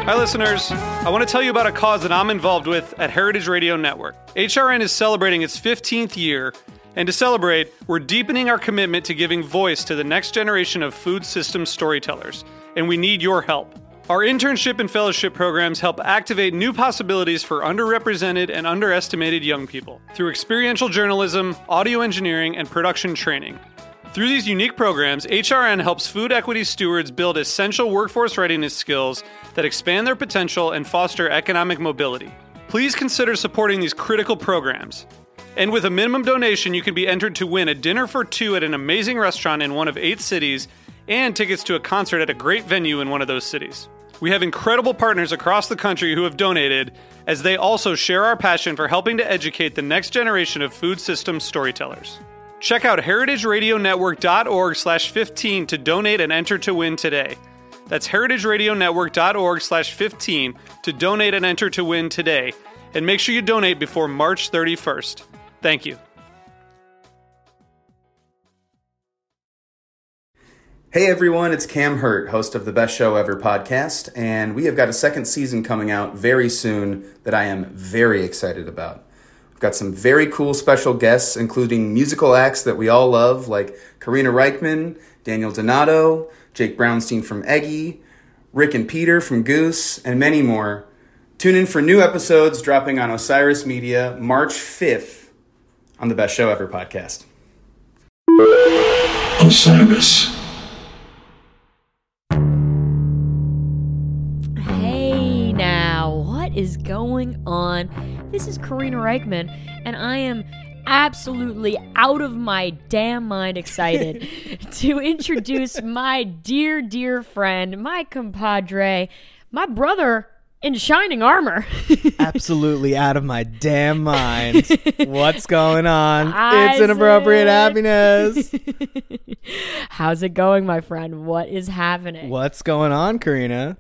Hi, listeners. I want to tell you about a cause that I'm involved with at Heritage Radio Network. HRN is celebrating its 15th year, and to celebrate, we're deepening our commitment to giving voice to the next generation of food systems storytellers, and we need your help. Our internship and fellowship programs help activate new possibilities for underrepresented and underestimated young people through experiential journalism, audio engineering, and production training. Through these unique programs, HRN helps food equity stewards build essential workforce readiness skills that expand their potential and foster economic mobility. Please consider supporting these critical programs. And with a minimum donation, you can be entered to win a dinner for two at an amazing restaurant in one of 8 cities and tickets to a concert at a great venue in one of those cities. We have incredible partners across the country who have donated, as they also share our passion for helping to educate the next generation of food systems storytellers. Check out heritageradionetwork.org/15 to donate and enter to win today. That's heritageradionetwork.org/15 to donate and enter to win today. And make sure you donate before March 31st. Thank you. Hey everyone, it's Cam Hurt, host of the Best Show Ever podcast, and we have got a second season coming out very soon that I am very excited about. We've got some very cool special guests, including musical acts that we all love, like Karina Reichman, Daniel Donato, Jake Brownstein from Eggy, Rick and Peter from Goose, and many more. Tune in for new episodes dropping on Osiris Media March 5th on the Best Show Ever podcast. Osiris. Hey now, what is going on? This is Karina Reichman, and I am absolutely out of my damn mind excited to introduce my dear, dear friend, my compadre, my brother in shining armor. Absolutely out of my damn mind. What's going on? Isaac. It's Inappropriate Happiness. How's it going, my friend? What is happening? What's going on, Karina?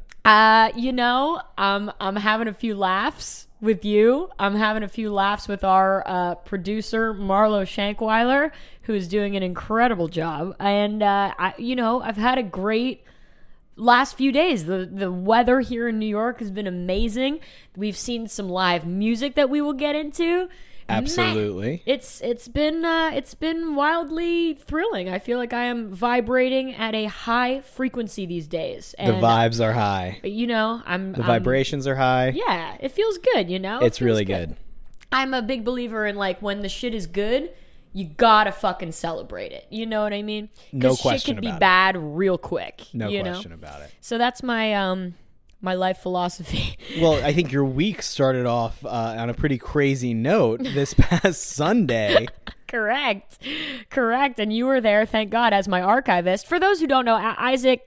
I'm having a few laughs with you. I'm having a few laughs with our producer, Marlo Shankweiler, who is doing an incredible job. And, I've had a great last few days. The weather here in New York has been amazing. We've seen some live music that we will get into. Absolutely. Man, it's been wildly thrilling. I feel like I am vibrating at a high frequency these days. And, the vibes are high. The vibrations are high. Yeah, it feels good, It's really good. I'm a big believer in, like, when the shit is good, you gotta fucking celebrate it. You know what I mean? No question shit can about be bad real quick. No question about it. So that's my my life philosophy. Well, I think your week started off on a pretty crazy note this past Sunday. Correct. And you were there, thank God, as my archivist. For those who don't know, Isaac,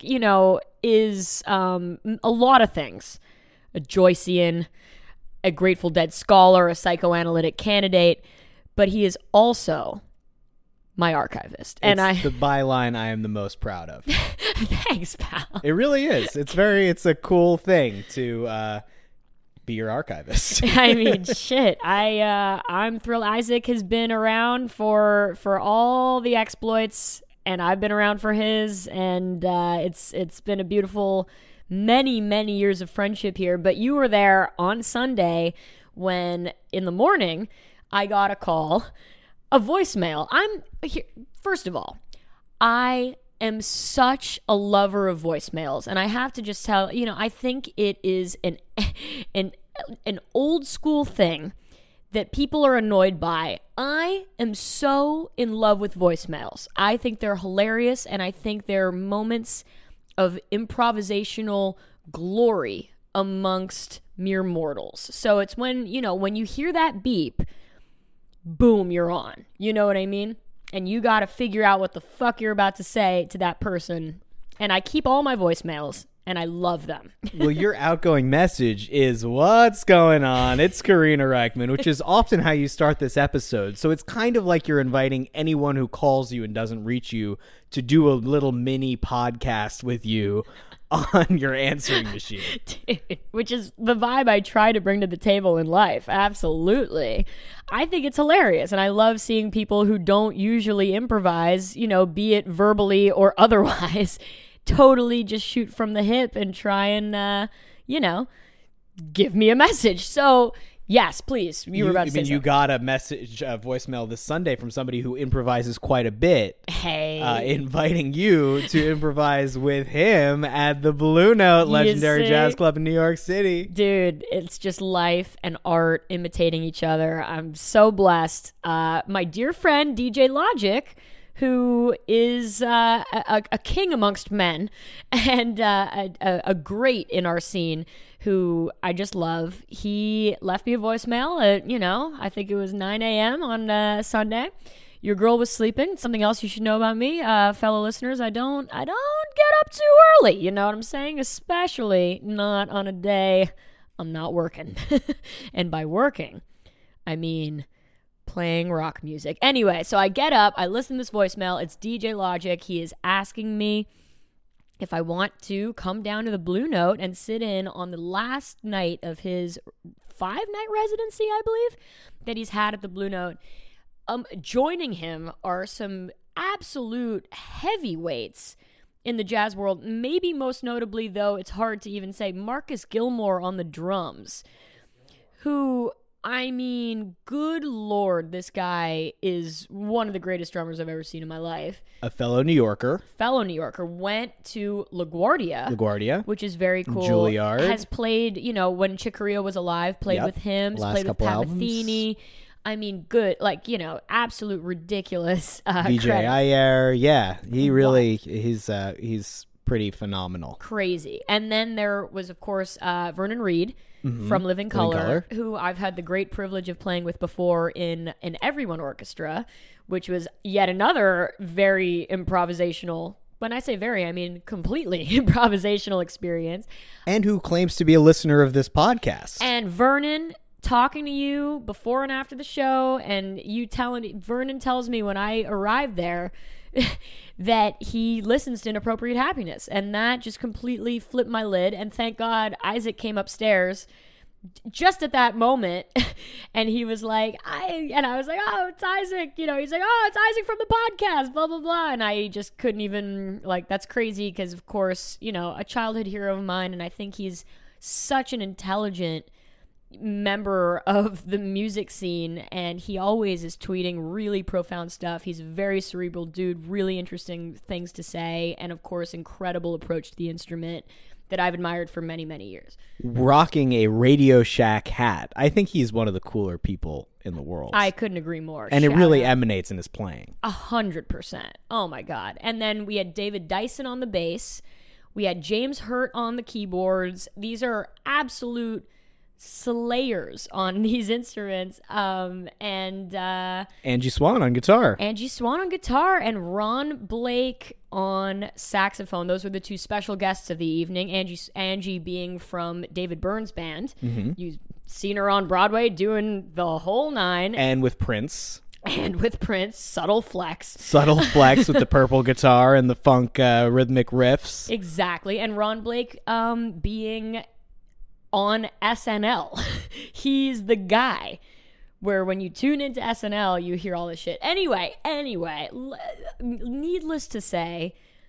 is a lot of things. A Joycean, a Grateful Dead scholar, a psychoanalytic candidate, but he is also my archivist. And it's the byline I am the most proud of. Thanks, pal. It really is. It's a cool thing to be your archivist. I mean, shit. I'm thrilled. Isaac has been around for all the exploits, and I've been around for his, and it's been a beautiful many, many years of friendship here. But you were there on Sunday when, in the morning, I got a call, a voicemail. I'm here. First of all, I am such a lover of voicemails, and I have to just tell, I think it is an old school thing that people are annoyed by. I am so in love with voicemails. I think they're hilarious, and I think they're moments of improvisational glory amongst mere mortals. So it's when you hear that beep, boom, you're on. You know what I mean? And you got to figure out what the fuck you're about to say to that person. And I keep all my voicemails, and I love them. Well, your outgoing message is, what's going on? It's Karina Reichman, which is often how you start this episode. So it's kind of like you're inviting anyone who calls you and doesn't reach you to do a little mini podcast with you on your answering machine. Dude, which is the vibe I try to bring to the table in life. Absolutely. I think it's hilarious, and I love seeing people who don't usually improvise, be it verbally or otherwise, totally just shoot from the hip and try and, give me a message. So, yes, please. You were about to say you got a message, voicemail this Sunday from somebody who improvises quite a bit. Hey. Inviting you to improvise with him at the Blue Note Legendary Jazz Club in New York City. Dude, it's just life and art imitating each other. I'm so blessed. My dear friend, DJ Logic, who is a king amongst men and a great in our scene, who I just love. He left me a voicemail at, I think it was 9 a.m. on Sunday. Your girl was sleeping. Something else you should know about me, fellow listeners, I don't get up too early. You know what I'm saying? Especially not on a day I'm not working. And by working, I mean playing rock music. Anyway, so I get up, I listen to this voicemail. It's DJ Logic. He is asking me if I want to come down to the Blue Note and sit in on the last night of his 5-night residency, I believe, that he's had at the Blue Note. Joining him are some absolute heavyweights in the jazz world. Maybe most notably, though, it's hard to even say, Marcus Gilmore on the drums, who, I mean, good Lord, this guy is one of the greatest drummers I've ever seen in my life. A fellow New Yorker. Went to LaGuardia. Which is very cool. Juilliard. Has played, when Chick Corea was alive, played with him. Last played with couple Pat albums. Metheny. I mean, good, absolute ridiculous VJ credit. Ayer, yeah. He really, he's pretty phenomenal. Crazy. And then there was, of course, Vernon Reid from Living Colour, who I've had the great privilege of playing with before in an Everyone Orchestra, which was yet another very improvisational, when I say very, I mean completely improvisational experience. And who claims to be a listener of this podcast. And Vernon talking to you before and after the show, and Vernon tells me when I arrived there that he listens to Inappropriate Happiness, and that just completely flipped my lid. And thank God Isaac came upstairs just at that moment, and he was like, I was like, oh, it's Isaac, he's like, oh, it's Isaac from the podcast, blah blah blah, and I just couldn't even, that's crazy, because of course, a childhood hero of mine, and I think he's such an intelligent member of the music scene, and he always is tweeting really profound stuff. He's a very cerebral dude, really interesting things to say, and of course incredible approach to the instrument that I've admired for many, many years. Rocking a Radio Shack hat. I think he's one of the cooler people in the world. I couldn't agree more. And it really emanates in his playing. 100%. Oh my God. And then we had David Dyson on the bass. We had James Hurt on the keyboards. These are absolute slayers on these instruments, and Angie Swan on guitar, and Ron Blake on saxophone. Those were the two special guests of the evening. Angie being from David Byrne's band. You've seen her on Broadway doing the whole nine, and with Prince, subtle flex with the purple guitar and the funk rhythmic riffs. Exactly. And Ron Blake being on SNL. He's the guy where when you tune into SNL, you hear all this shit. Anyway, needless to say,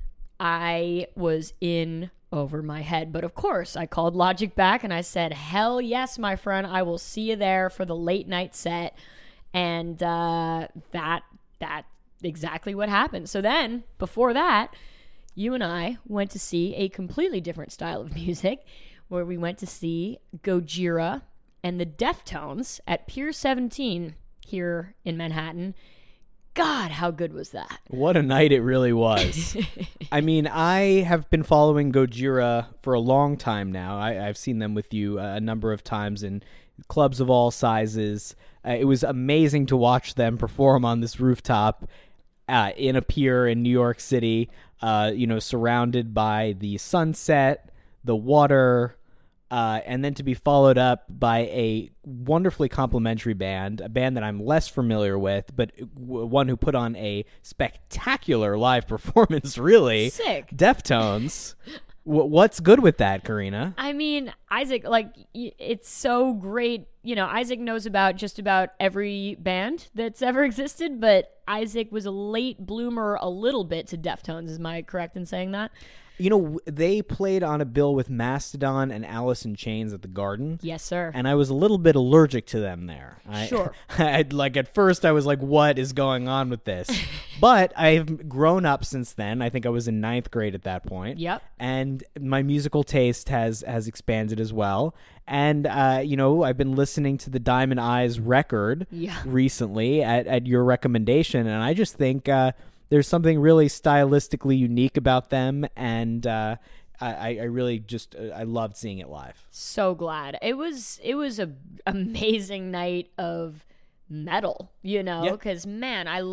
I was in over my head. But of course, I called Logic back and I said, hell yes, my friend, I will see you there for the late night set. And that's exactly what happened. So then, before that, you and I went to see a completely different style of music, where we went to see Gojira and the Deftones at Pier 17 here in Manhattan. God, how good was that? What a night it really was. I mean, I have been following Gojira for a long time now. I've seen them with you a number of times in clubs of all sizes. It was amazing to watch them perform on this rooftop in a pier in New York City, surrounded by the sunset, the water, and then to be followed up by a wonderfully complimentary band, a band that I'm less familiar with, but one who put on a spectacular live performance, really. Sick. Deftones. What's good with that, Karina? I mean, Isaac, it's so great. Isaac knows about just about every band that's ever existed, but Isaac was a late bloomer a little bit to Deftones. Am I correct in saying that? You know, they played on a bill with Mastodon and Alice in Chains at the Garden. Yes, sir. And I was a little bit allergic to them there. Sure. At first I was like, what is going on with this? But I've grown up since then. I think I was in 9th grade at that point. Yep. And my musical taste has expanded as well. And, I've been listening to the Diamond Eyes record recently at your recommendation. And I just think there's something really stylistically unique about them. And I really just I loved seeing it live. So glad. It was a amazing night of metal, because man, I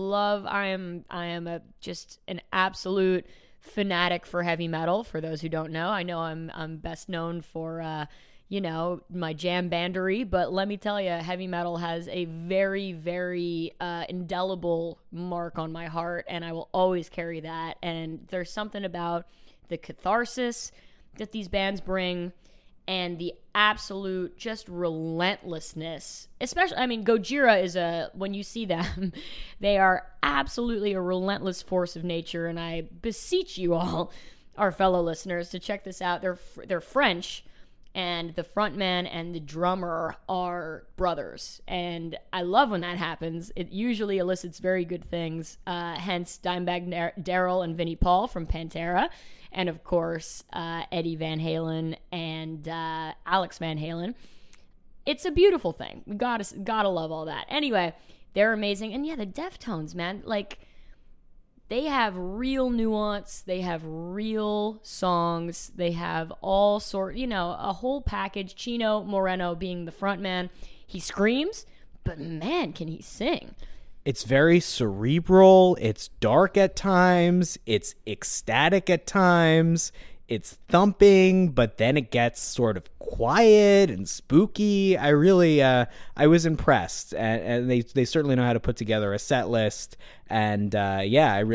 am just an absolute fanatic for heavy metal. For those who don't know, I know I'm best known for my jam bandery, but let me tell you, heavy metal has a very, very indelible mark on my heart, and I will always carry that. And there's something about the catharsis that these bands bring and the absolute just relentlessness. Especially, Gojira when you see them, they are absolutely a relentless force of nature, and I beseech you all, our fellow listeners, to check this out. They're French, and the frontman and the drummer are brothers. And I love when that happens. It usually elicits very good things. Hence Dimebag Darrell and Vinnie Paul from Pantera. And of course, Eddie Van Halen and Alex Van Halen. It's a beautiful thing. We gotta love all that. Anyway, they're amazing. And yeah, the Deftones, man. Like, they have real nuance. They have real songs. They have all a whole package. Chino Moreno being the front man. He screams, but man, can he sing. It's very cerebral. It's dark at times. It's ecstatic at times. It's thumping, but then it gets sort of quiet and spooky. I really, I was impressed, and they certainly know how to put together a set list. And I'll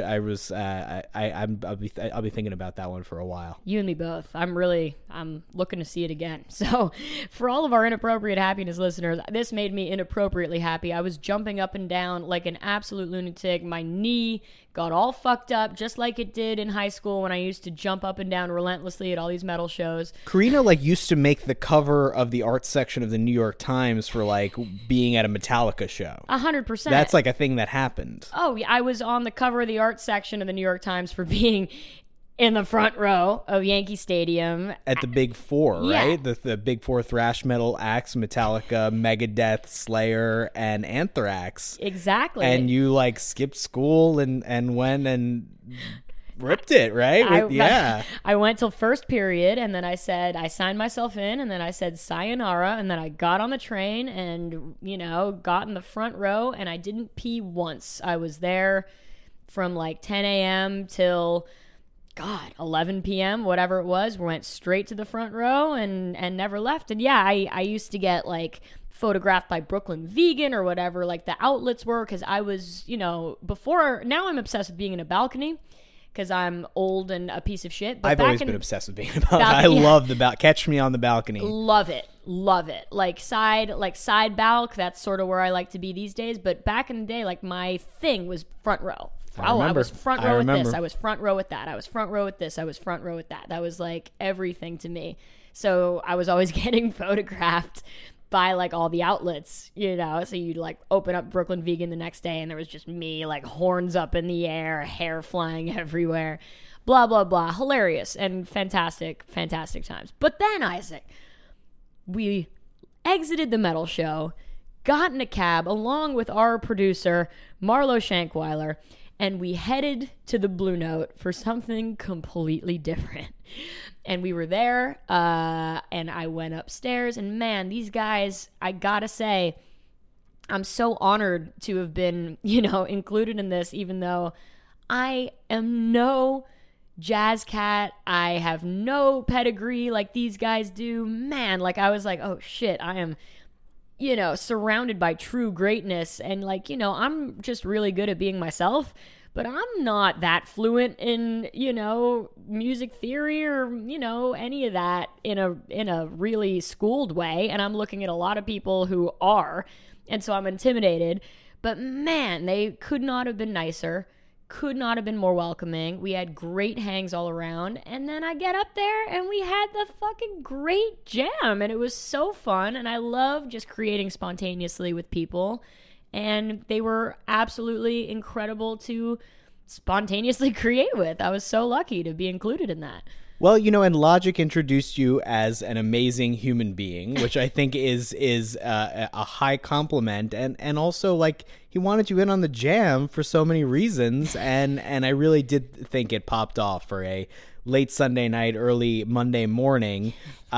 be thinking about that one for a while. You and me both. I'm looking to see it again. So, for all of our inappropriate happiness listeners, this made me inappropriately happy. I was jumping up and down like an absolute lunatic. My knee got all fucked up, just like it did in high school when I used to jump up and down relentlessly at all these metal shows. Karina used to make the cover of the art section of the New York Times for being at a Metallica show. 100%. That's a thing that happened. Oh, yeah, I was on the cover of the art section of the New York Times for being in the front row of Yankee Stadium. At the Big Four, yeah. Right? The Big Four thrash metal acts, Metallica, Megadeth, Slayer, and Anthrax. Exactly. And you skipped school and went and ripped it, right? I went till first period, and then I signed myself in, and then I said sayonara, and then I got on the train and, got in the front row, and I didn't pee once. I was there from 10 a.m. till 11 p.m., whatever it was. Went straight to the front row and never left. And yeah, I used to get photographed by Brooklyn Vegan or whatever the outlets were, because I was, now I'm obsessed with being in a balcony because I'm old and a piece of shit. But I've always been obsessed with being in a balcony. I love the catch me on the balcony. Love it. Side balc, that's sort of where I like to be these days. But back in the day, my thing was front row. I was front row with this. I was front row with that. I was front row with this. I was front row with that. That was everything to me. So I was always getting photographed by all the outlets, so you'd open up Brooklyn Vegan the next day and there was just me horns up in the air, hair flying everywhere, blah blah blah. Hilarious and fantastic times. But then, Isaac, we exited the metal show, got in a cab along with our producer Marlo Shankweiler, and we headed to the Blue Note for something completely different. And we were there, and I went upstairs, and man, these guys, I gotta say, I'm so honored to have been, included in this, even though I am no jazz cat. I have no pedigree like these guys do. Man, I was oh shit, I am, surrounded by true greatness, and I'm just really good at being myself. But I'm not that fluent in, music theory or, any of that in a really schooled way. And I'm looking at a lot of people who are. And so I'm intimidated. But man, they could not have been nicer. could not have been more welcoming. We had great hangs all around. And then I get up there and we had the fucking great jam. And it was so fun. And I love just creating spontaneously with people. And they were absolutely incredible to spontaneously create with. I was so lucky to be included in that. Well, and Logic introduced you as an amazing human being, which I think is a high compliment, and also like he wanted you in on the jam for so many reasons, and I really did think it popped off for a late Sunday night, early Monday morning.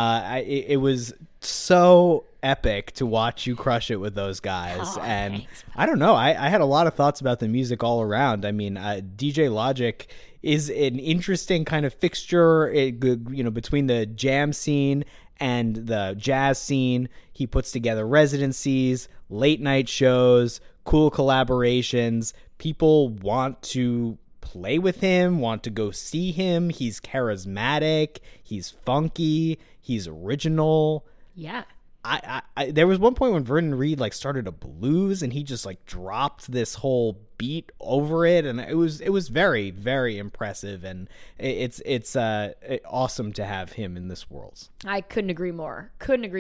It was so epic to watch you crush it with those guys. And thanks. I don't know, I had a lot of thoughts about the music all around. I mean, DJ Logic is an interesting kind of fixture, between the jam scene and the jazz scene. He puts together residencies, late night shows, cool collaborations. People want to play with him, want to go see him. He's charismatic, he's funky, he's original. Yeah. I there was one point when Vernon Reid like started a blues and he just like dropped this whole beat over it, and it was very, very impressive, and it's awesome to have him in this world. I couldn't agree more.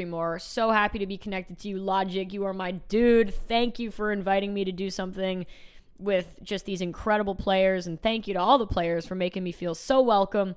So happy to be connected to you, Logic. You are my dude. Thank you for inviting me to do something with just these incredible players, and thank you to all the players for making me feel so welcome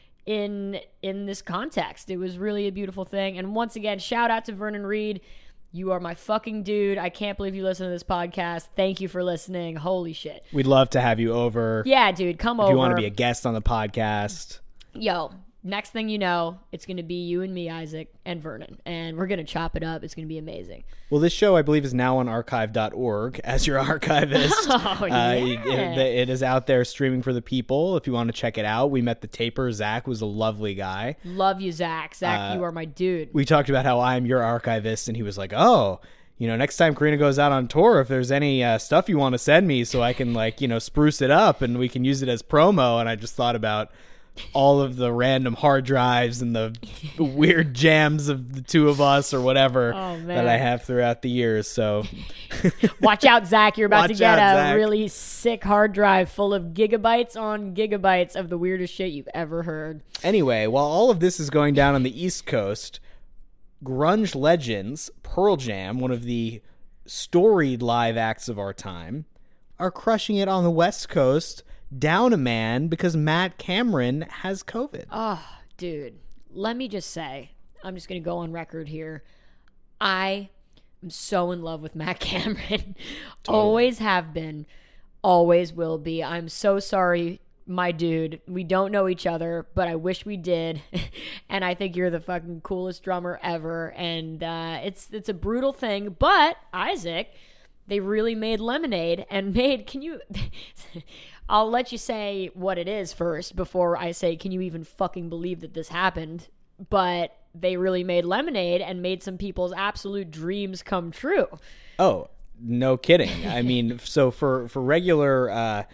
in this context. It was really a beautiful thing. And once again, shout out to Vernon Reid. You are my fucking dude. I can't believe you listen to this podcast. Thank you for listening. Holy shit. We'd love to have you over. Yeah, dude, come over. If you want to be a guest on the podcast. Yo, next thing you know, it's going to be you and me, Isaac, and Vernon. And we're going to chop it up. It's going to be amazing. Well, this show, I believe, is now on archive.org as your archivist. Oh, yeah. It is out there streaming for the people if you want to check it out. We met the taper. Zach was a lovely guy. Love you, Zach. Zach, you are my dude. We talked about how I'm your archivist, and he was like, oh, next time Karina goes out on tour, if there's any stuff you want to send me so I can, spruce it up and we can use it as promo. And I just thought about all of the random hard drives and the weird jams of the two of us or whatever that I have throughout the years. So watch out, Zach. You're about to get Zach. Really sick hard drive full of gigabytes on gigabytes of the weirdest shit you've ever heard. Anyway, while all of this is going down on the East Coast, grunge legends, Pearl Jam, one of the storied live acts of our time, are crushing it on the West Coast, down a man because Matt Cameron has COVID. Oh, dude. Let me just say, I'm just going to go on record here. I am so in love with Matt Cameron. Always have been. Always will be. I'm so sorry, my dude. We don't know each other, but I wish we did. And I think you're the fucking coolest drummer ever. And it's a brutal thing. But, Isaac, they really made lemonade and made... Can you... I'll let you say what it is first before I say, can you even fucking believe that this happened? But they really made lemonade and made some people's absolute dreams come true. Oh, no kidding. I mean, so for regular,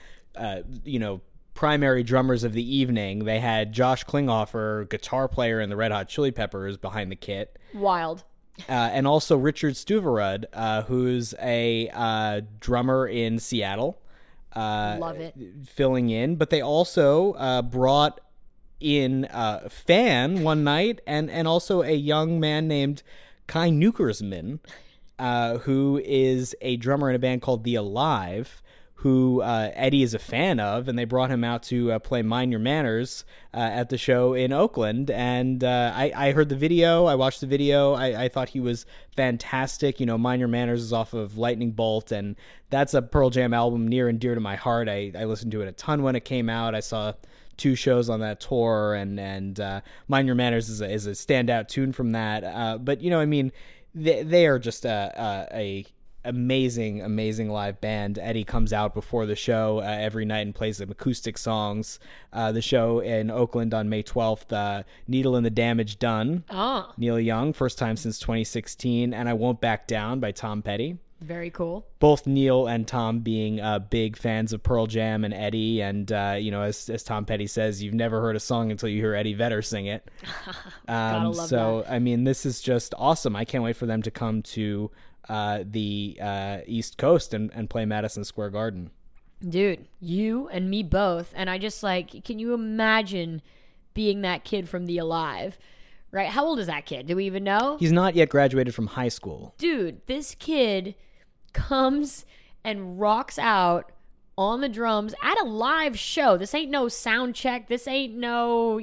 primary drummers of the evening, they had Josh Klinghoffer, guitar player in the Red Hot Chili Peppers, behind the kit. Wild. And also Richard Stuverud, who's a drummer in Seattle. Love it. Filling in, but they also brought in Fan one night and also a young man named Kai Nukersman, who is a drummer in a band called The Alive, who Eddie is a fan of, and they brought him out to play Mind Your Manners at the show in Oakland. And I heard the video, I watched the video, I thought he was fantastic. Mind Your Manners is off of Lightning Bolt, and that's a Pearl Jam album near and dear to my heart. I listened to it a ton when it came out. I saw 2 shows on that tour, and Mind Your Manners is a standout tune from that. But they are just a amazing live band. Eddie comes out before the show every night and plays some acoustic songs. The show in Oakland on May 12th, Needle and the Damage Done. Oh. Neil Young, first time since 2016, and I Won't Back Down by Tom Petty. Very cool. Both Neil and Tom being big fans of Pearl Jam and Eddie, and as Tom Petty says, you've never heard a song until you hear Eddie Vedder sing it. Gotta love so that. I mean, this is just awesome. I can't wait for them to come to the East Coast and play Madison Square Garden. Dude, you and me both. And I just like, can you imagine being that kid from The Alive? Right? How old is that kid? Do we even know? He's not yet graduated from high school. Dude, this kid comes and rocks out on the drums at a live show. This ain't no sound check. This ain't no,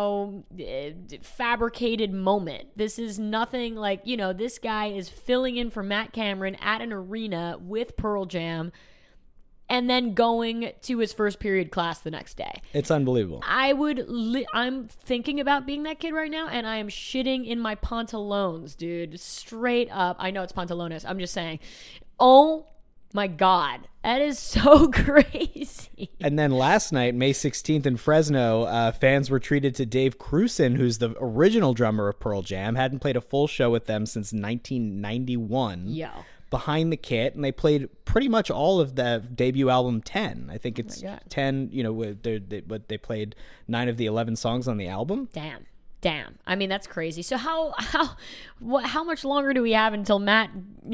fabricated moment. This is nothing like, this guy is filling in for Matt Cameron at an arena with Pearl Jam and then going to his first period class the next day. It's unbelievable. I'm thinking about being that kid right now, and I am shitting in my pantalones, dude. Straight up. I know it's pantalones. I'm just saying. Oh my God. That is so crazy. And then last night, May 16th in Fresno, fans were treated to Dave Krusen, who's the original drummer of Pearl Jam. Hadn't played a full show with them since 1991. Yo. Behind the kit, and they played pretty much all of the debut album 10. I think it's 10, they played 9 of the 11 songs on the album. Damn. I mean, that's crazy. So how much longer do we have until Matt,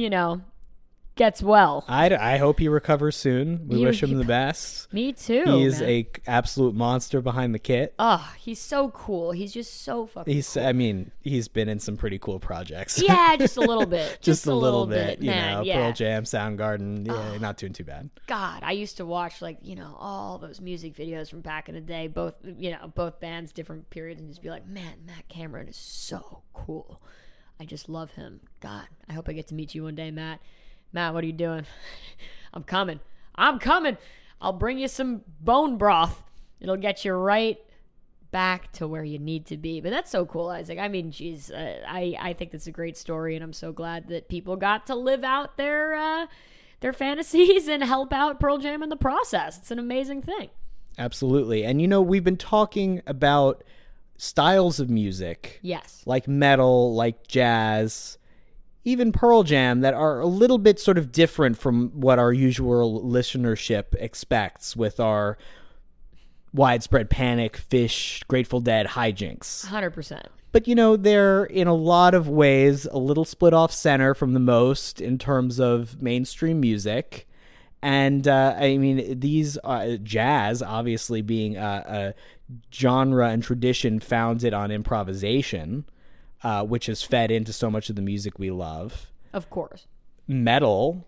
gets well? I hope he recovers soon. We wish him the best. Me too. He is a absolute monster behind the kit. Oh, he's so cool. He's just so fucking cool. I mean, he's been in some pretty cool projects. Yeah, just a little bit. just a little bit, man, Pearl Jam, Soundgarden. Yeah, not doing too bad. God, I used to watch all those music videos from back in the day, both bands, different periods, and just be like, man, Matt Cameron is so cool. I just love him. God, I hope I get to meet you one day, Matt. Matt, what are you doing? I'm coming. I'll bring you some bone broth. It'll get you right back to where you need to be. But that's so cool, Isaac. I mean, geez, I think that's a great story, and I'm so glad that people got to live out their fantasies and help out Pearl Jam in the process. It's an amazing thing. Absolutely. And, we've been talking about styles of music. Yes. Like metal, like jazz, even Pearl Jam, that are a little bit sort of different from what our usual listenership expects with our Widespread Panic, Fish, Grateful Dead hijinks. 100%. But, they're in a lot of ways a little split off center from the most in terms of mainstream music. And, these jazz, obviously being a genre and tradition founded on improvisation, which has fed into so much of the music we love. Of course. Metal,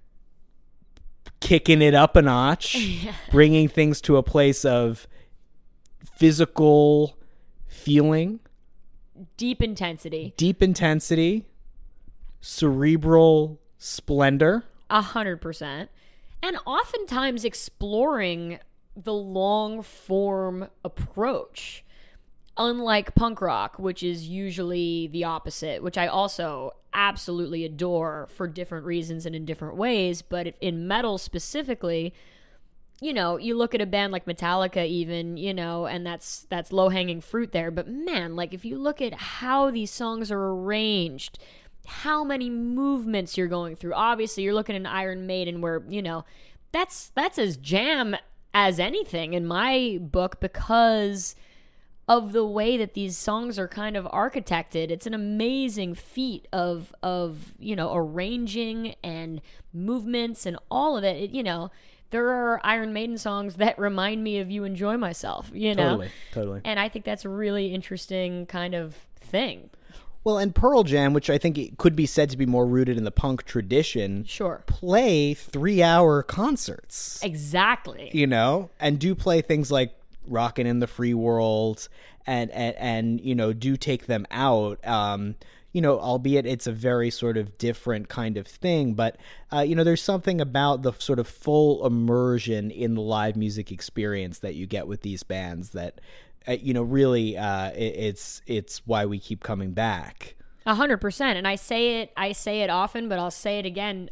kicking it up a notch, bringing things to a place of physical feeling. Deep intensity. Cerebral splendor. 100%. And oftentimes exploring the long form approach. Unlike punk rock, which is usually the opposite, which I also absolutely adore for different reasons and in different ways. But in metal specifically, you look at a band like Metallica even, and that's low-hanging fruit there. But man, if you look at how these songs are arranged, how many movements you're going through. Obviously, you're looking at an Iron Maiden where, that's as jam as anything in my book because of the way that these songs are kind of architected. It's an amazing feat of arranging and movements and all of it. There are Iron Maiden songs that remind me of You Enjoy Myself, Totally. And I think that's a really interesting kind of thing. Well, and Pearl Jam, which I think it could be said to be more rooted in the punk tradition, sure, play 3-hour concerts. Exactly. And do play things like Rockin' in the Free World and do take them out, albeit it's a very sort of different kind of thing. But, there's something about the sort of full immersion in the live music experience that you get with these bands that, really it's why we keep coming back. 100%. And I say it often, but I'll say it again.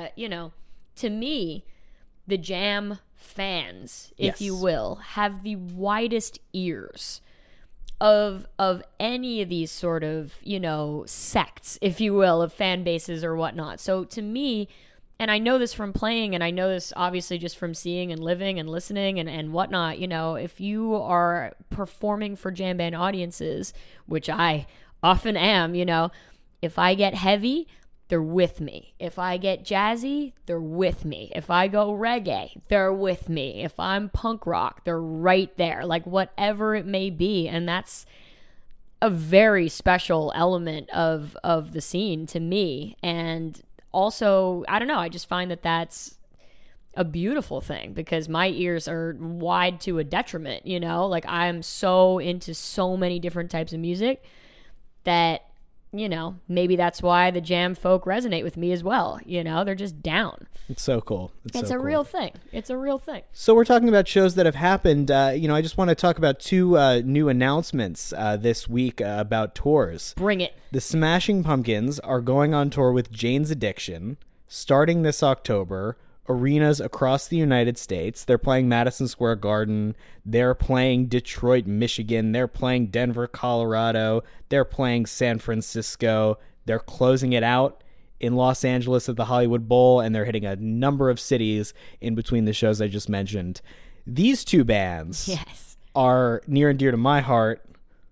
To me, the Jam fans, if you will, have the widest ears of any of these sort of, sects, if you will, of fan bases or whatnot. So to me, and I know this from playing, and I know this obviously just from seeing and living and listening and whatnot, if you are performing for jam band audiences, which I often am, if I get heavy, they're with me. If I get jazzy, they're with me. If I go reggae, they're with me. If I'm punk rock, they're right there. Like whatever it may be. And that's a very special element of the scene to me. And also, I don't know, I just find that that's a beautiful thing because my ears are wide to a detriment, you know? Like I'm so into so many different types of music that, you know, maybe that's why the jam folk resonate with me as well. You know, they're just down. It's so cool. It's so a cool. real thing. It's a real thing. So we're talking about shows that have happened. You know, I just want to talk about two new announcements this week about tours. Bring it. The Smashing Pumpkins are going on tour with Jane's Addiction starting this October. Arenas across the United States. They're playing Madison Square Garden. They're playing Detroit, Michigan. They're playing Denver, Colorado. They're playing San Francisco. They're closing it out in Los Angeles at the Hollywood Bowl, and they're hitting a number of cities in between the shows I just mentioned. These two bands are near and dear to my heart.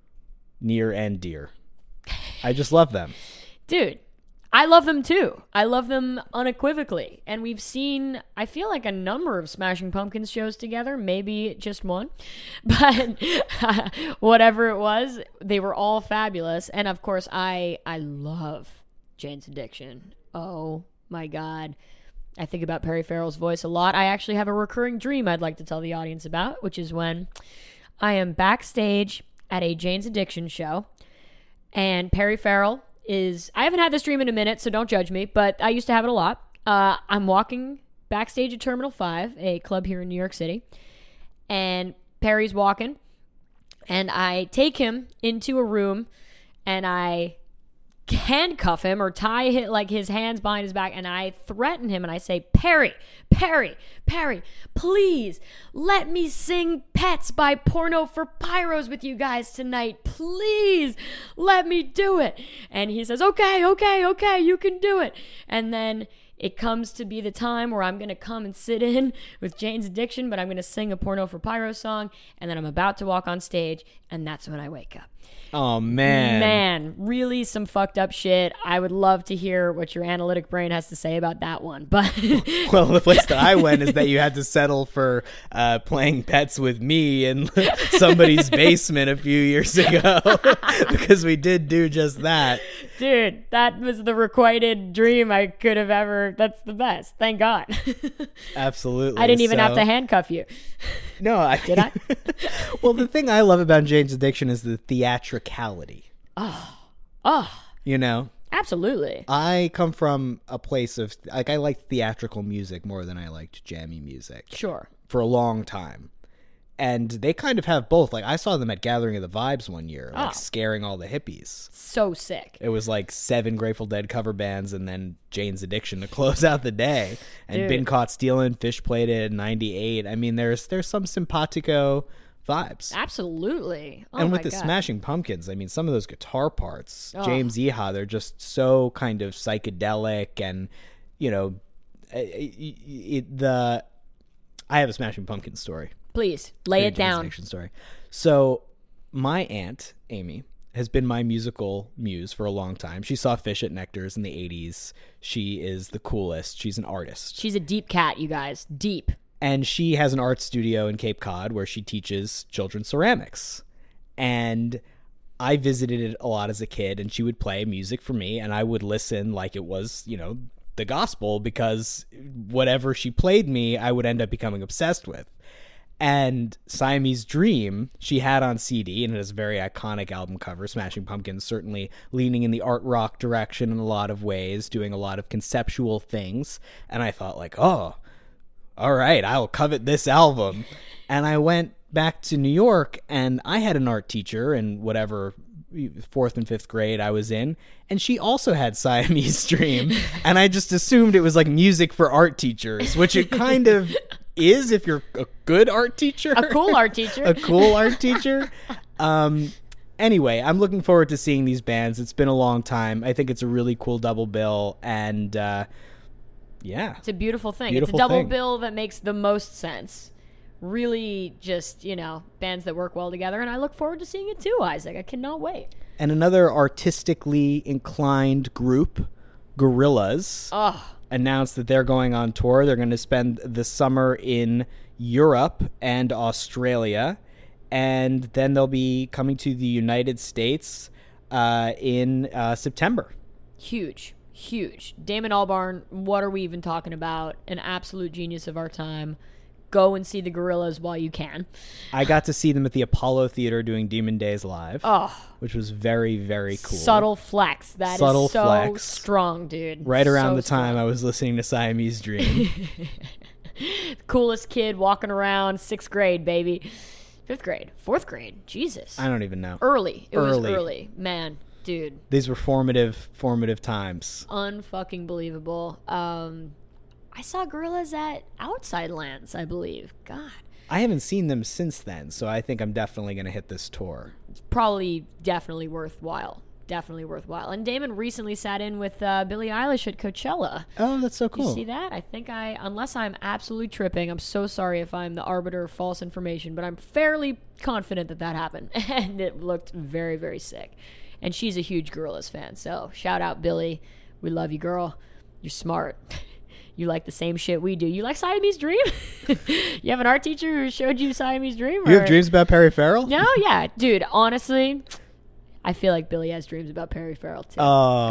Near and dear. I just love them. Dude. I love them too. I love them unequivocally. And we've seen, I feel like, a number of Smashing Pumpkins shows together, maybe just one. But whatever it was, they were all fabulous. And of course, I love Jane's Addiction. Oh my God. I think about Perry Farrell's voice a lot. I actually have a recurring dream I'd like to tell the audience about, which is when I am backstage at a Jane's Addiction show and Perry Farrell I haven't had this dream in a minute, so don't judge me, but I used to have it a lot. I'm walking backstage at Terminal 5, a club here in New York City, and Perry's walking, and I take him into a room, and I handcuff him or tie his hands behind his back, and I threaten him, and I say, Perry, please let me sing Pets by Porno for Pyros with you guys tonight. Please let me do it. And he says, okay, you can do it. And then it comes to be the time where I'm going to come and sit in with Jane's Addiction, but I'm going to sing a Porno for Pyros song, and then I'm about to walk on stage, and that's when I wake up. Oh, man. Man, really some fucked up shit. I would love to hear what your analytic brain has to say about that one. But well, the place that I went is that you had to settle for playing Pets with me in somebody's basement a few years ago because we did do just that. Dude, that was the requited dream I could have ever. That's the best. Thank God. Absolutely. I didn't even have to handcuff you. No, did I? Well, the thing I love about Jane's Addiction is the theatricality. Oh. You know? Absolutely. I come from a place of, I liked theatrical music more than I liked jammy music. Sure. For a long time. And they kind of have both. Like, I saw them at Gathering of the Vibes one year, scaring all the hippies. So sick. It was like 7 Grateful Dead cover bands and then Jane's Addiction to close out the day. And Been Caught Stealing, Fish Played It in 98. I mean, there's some simpatico vibes. Absolutely. Oh, and with my the God. Smashing Pumpkins, I mean, some of those guitar parts, James Iha, they're just so kind of psychedelic and, you know, I have a Smashing Pumpkins story. Please, lay it down. Addiction story. So my aunt, Amy, has been my musical muse for a long time. She saw Fish at Nectar's in the 80s. She is the coolest. She's an artist. She's a deep cat, you guys. Deep. And she has an art studio in Cape Cod where she teaches children ceramics. And I visited it a lot as a kid, and she would play music for me, and I would listen like it was, you know, the gospel, because whatever she played me, I would end up becoming obsessed with. And Siamese Dream, she had on CD, and it has a very iconic album cover. Smashing Pumpkins certainly leaning in the art rock direction in a lot of ways, doing a lot of conceptual things. And I thought, like, oh, all right, I'll covet this album. And I went back to New York, and I had an art teacher in whatever 4th and 5th grade I was in, and she also had Siamese Dream. And I just assumed it was like music for art teachers, which it kind of is if you're a good art teacher. A cool art teacher. A cool art teacher. Anyway, I'm looking forward to seeing these bands. It's been a long time. I think it's a really cool double bill, and yeah. It's a beautiful thing. Beautiful it's a double thing. bill that makes the most sense. Really just, you know, bands that work well together, and I look forward to seeing it too, Isaac. I cannot wait. And another artistically inclined group, Gorillaz announced that they're going on tour. They're going to spend the summer in Europe and Australia, and then they'll be coming to the United States in September. Huge. Damon Albarn, what are we even talking about? An absolute genius of our time. Go and see the Gorillaz while you can. I got to see them at the Apollo Theater doing Demon Days live, which was very, very cool. Subtle flex. That is so strong, dude. Right around the time I was listening to Siamese Dream. Coolest kid walking around, 6th grade, baby. 5th grade, 4th grade. Jesus. I don't even know. It was early. Man, dude. These were formative times. Unfucking believable. I saw Gorillaz at Outside Lands, I believe. God. I haven't seen them since then, so I think I'm definitely going to hit this tour. It's definitely worthwhile. And Damon recently sat in with Billie Eilish at Coachella. Oh, that's so cool. You see that? I think unless I'm absolutely tripping, I'm so sorry if I'm the arbiter of false information, but I'm fairly confident that happened. And it looked very, very sick. And she's a huge Gorillaz fan, so shout out, Billie. We love you, girl. You're smart. You like the same shit we do. You like Siamese Dream? You have an art teacher who showed you Siamese Dream? You have dreams about Perry Farrell? No, yeah. Dude, honestly, I feel like Billie has dreams about Perry Farrell, too. Oh,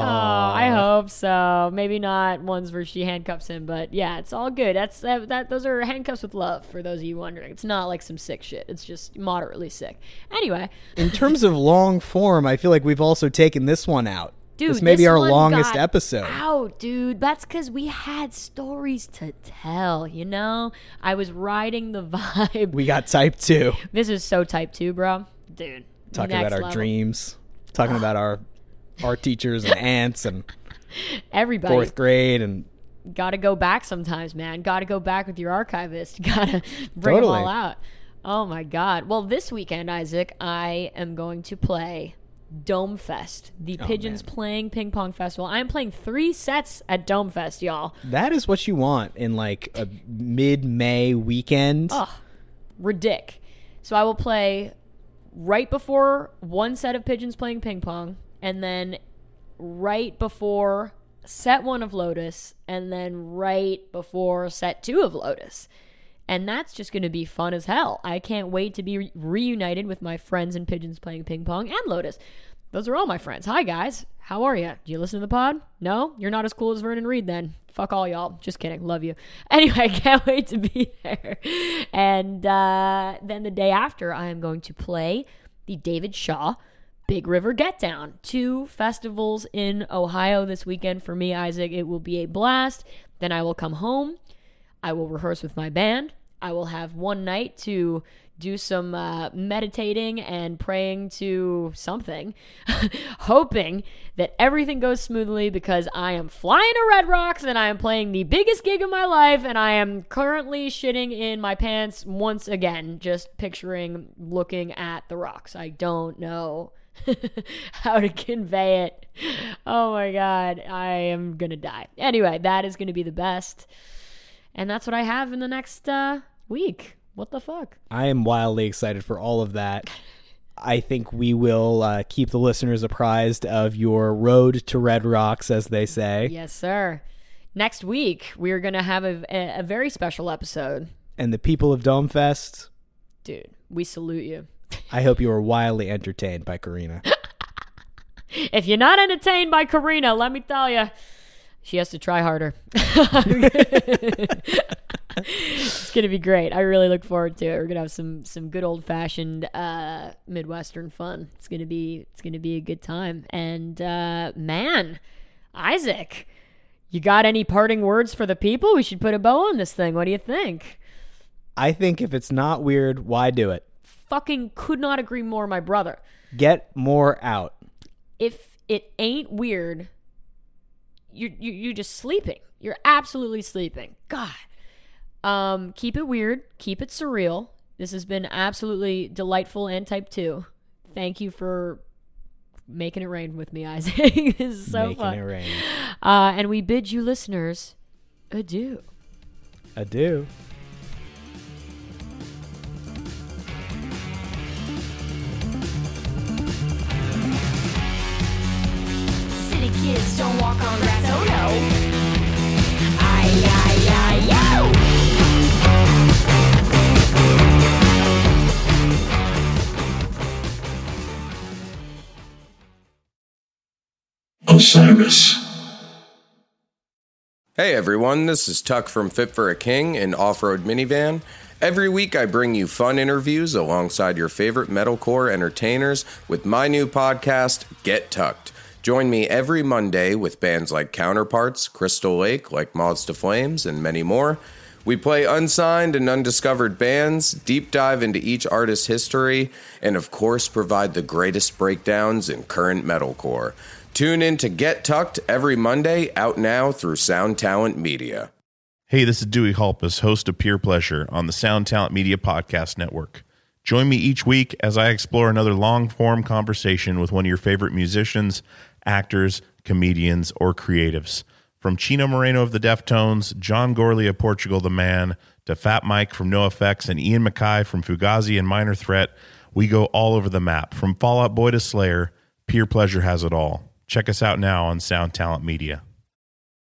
I hope so. Maybe not ones where she handcuffs him, but yeah, it's all good. Those are handcuffs with love, for those of you wondering. It's not like some sick shit. It's just moderately sick. Anyway. In terms of long form, I feel like we've also taken this one out. Dude, this may be our longest got episode. Out, dude. That's because we had stories to tell, you know? I was riding the vibe. We got type 2. This is so type 2, bro. Dude. Talking about our dreams. Talking about our teachers and aunts and everybody. 4th grade and... Gotta go back sometimes, man. Gotta go back with your archivist. Gotta bring them all out. Oh, my God. Well, this weekend, Isaac, I am going to play... Dome Fest, the Pigeons Playing Ping Pong Festival. I'm playing 3 sets at Dome Fest, y'all. That is what you want in like a mid-May weekend. Ridic. So I will play right before one set of Pigeons Playing Ping Pong, and then right before set 1 of Lotus, and then right before set 2 of Lotus. And that's just going to be fun as hell. I can't wait to be reunited with my friends in Pigeons Playing Ping Pong and Lotus. Those are all my friends. Hi, guys. How are you? Do you listen to the pod? No? You're not as cool as Vernon Reed then. Fuck all y'all. Just kidding. Love you. Anyway, I can't wait to be there. And then the day after, I am going to play the David Shaw Big River Get Down. 2 festivals in Ohio this weekend for me, Isaac. It will be a blast. Then I will come home. I will rehearse with my band. I will have one night to do some meditating and praying to something, hoping that everything goes smoothly because I am flying to Red Rocks and I am playing the biggest gig of my life and I am currently shitting in my pants once again, just picturing looking at the rocks. I don't know how to convey it. Oh my God, I am going to die. Anyway, that is going to be the best. And that's what I have in the next week. What the fuck? I am wildly excited for all of that. I think we will keep the listeners apprised of your road to Red Rocks, as they say. Yes, sir. Next week, we're going to have a very special episode. And the people of Dome Fest, dude, we salute you. I hope you are wildly entertained by Karina. If you're not entertained by Karina, let me tell you, she has to try harder. It's going to be great. I really look forward to it. We're going to have some good old-fashioned Midwestern fun. It's going to be a good time. And man, Isaac, you got any parting words for the people? We should put a bow on this thing. What do you think? I think if it's not weird, why do it? Fucking could not agree more, my brother. Get more out. If it ain't weird, you're just sleeping. You're absolutely sleeping. God. Keep it weird. Keep it surreal. This has been absolutely delightful and type 2. Thank you for making it rain with me, Isaac. This is so fun. Making it rain. And we bid you listeners adieu. Adieu. City Kids don't walk on grass, oh no. I, yo! Osiris. Hey everyone, this is Tuck from Fit for a King, an off-road minivan. Every week I bring you fun interviews alongside your favorite metalcore entertainers with my new podcast, Get Tucked. Join me every Monday with bands like Counterparts, Crystal Lake, like Moths to Flames, and many more. We play unsigned and undiscovered bands, deep dive into each artist's history, and of course provide the greatest breakdowns in current metalcore. Tune in to Get Tucked every Monday, out now through Sound Talent Media. Hey, this is Dewey Halpus, host of Peer Pleasure on the Sound Talent Media Podcast Network. Join me each week as I explore another long-form conversation with one of your favorite musicians, actors, comedians, or creatives. From Chino Moreno of the Deftones, John Gorley of Portugal the Man, to Fat Mike from NoFX and Ian MacKaye from Fugazi and Minor Threat, we go all over the map. From Fall Out Boy to Slayer, Peer Pleasure has it all. Check us out now on Sound Talent Media.